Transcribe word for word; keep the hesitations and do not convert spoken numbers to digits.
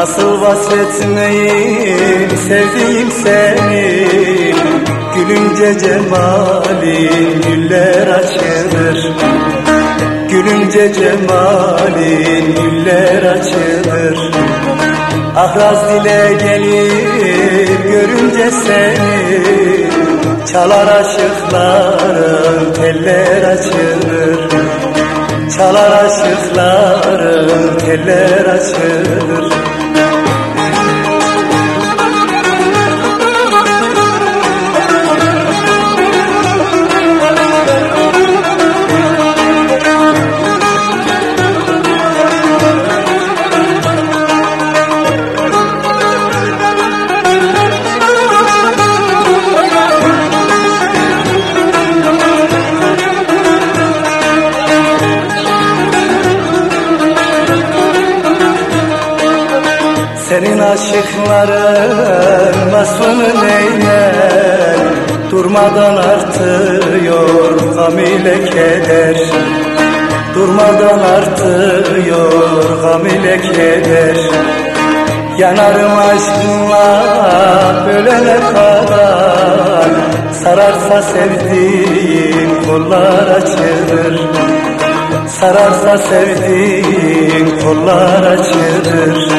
Nasıl vasfetmeyim sevdiğim seni, gülünce cemalin güller açılır. Gülünce cemalin güller açılır. Ahraz dile gelir görünce seni, çalar aşıkların teller açılır. Çalar aşıkların teller açılır. Senin aşıkların vasfını neyler, durmadan artıyor gam ile keder. Durmadan artıyor gam ile keder. Yanarım aşkınla ölene kadar, sararsa sevdiğim kollar açılır. Sararsa sevdiğim kollar açılır.